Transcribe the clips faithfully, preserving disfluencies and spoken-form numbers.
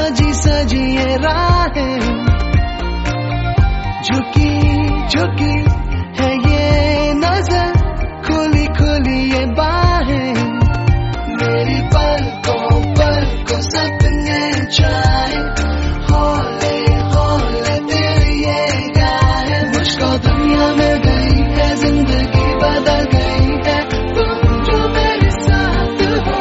सजी सजी ये राहें, झुकी झुकी है ये नजर, खुली खुली ये बाहें, मेरी पलकों पलकों सपने छाए, हौले हौले तेरी ये गाहें, मुझको दुनिया मिल गई है, जिंदगी बदल गई है, तुम जो मेरे साथ हो।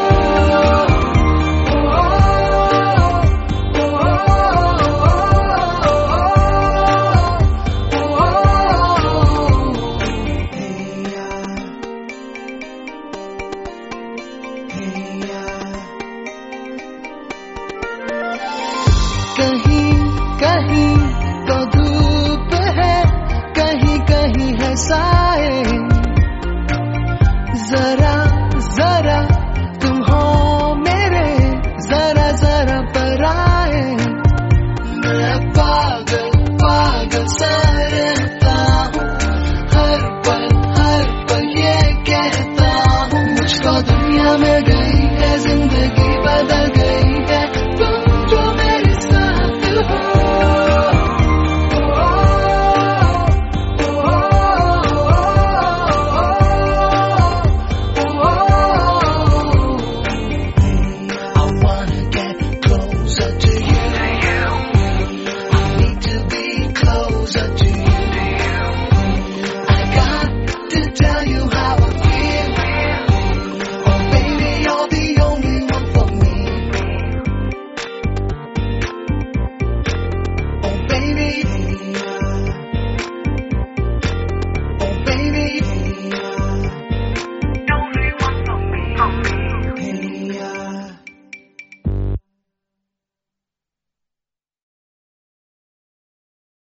कहीं कहीं तो धूप है, कहीं कहीं है सा